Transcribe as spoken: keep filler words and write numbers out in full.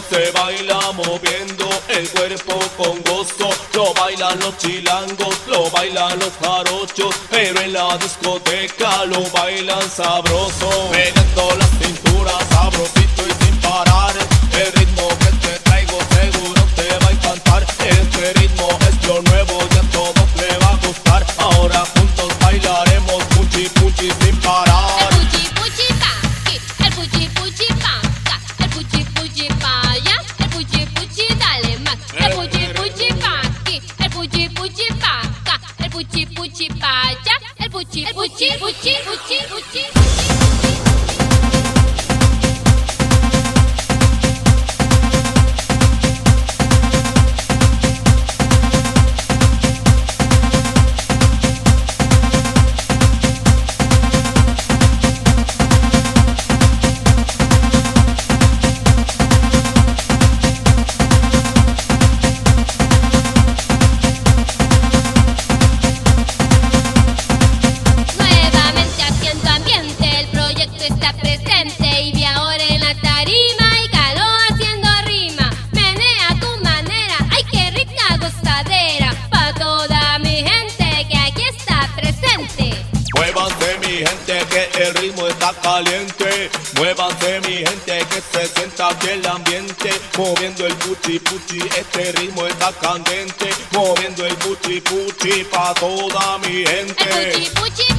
se baila moviendo el cuerpo con gozo. Lo bailan los chilangos, lo bailan los jarochos, pero en la discoteca lo bailan sabroso. Pegando la cintura, sabrosito y sin parar. El ritmo que te traigo seguro te va a encantar. Este ritmo es lo nuevo y a todos le va a gustar. Ahora juntos bailaremos puchi puchi sin parar. El puchi puchi pa aquí, el puchi puchi pa acá, el puchi puchi pa allá, el puchi puchi dale más. El puchi puchi pa aquí, el puchi puchi pa acá, el puchi puchi pa allá, el puchi el puchi puchi puchi puchi. Que el ritmo está caliente, muévanse mi gente que se sienta aquí el ambiente, moviendo el puchi puchi, este ritmo está candente, moviendo el puchi puchi pa' toda mi gente. El puchi puchi